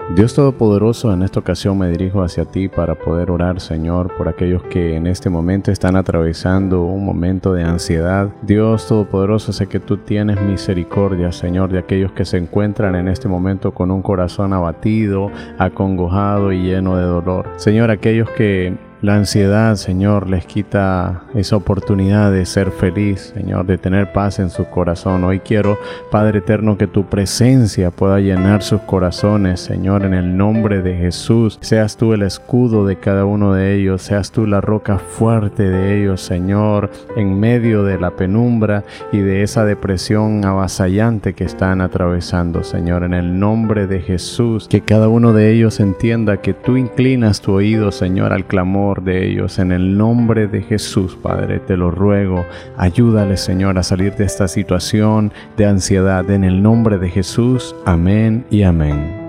Dios Todopoderoso, en esta ocasión me dirijo hacia ti para poder orar, Señor, por aquellos que en este momento están atravesando un momento de ansiedad. Dios Todopoderoso, sé que tú tienes misericordia, Señor, de aquellos que se encuentran en este momento con un corazón abatido, acongojado y lleno de dolor. Señor, aquellos que la ansiedad, Señor, les quita esa oportunidad de ser feliz, Señor, de tener paz en su corazón. Hoy quiero, Padre eterno, que tu presencia pueda llenar sus corazones, Señor, en el nombre de Jesús. Seas tú el escudo de cada uno de ellos, seas tú la roca fuerte de ellos, Señor, en medio de la penumbra y de esa depresión avasallante que están atravesando, Señor, en el nombre de Jesús. Que cada uno de ellos entienda que tú inclinas tu oído, Señor, al clamor de ellos. En el nombre de Jesús, Padre, te lo ruego, ayúdale, Señor, a salir de esta situación de ansiedad. En el nombre de Jesús, amén y amén.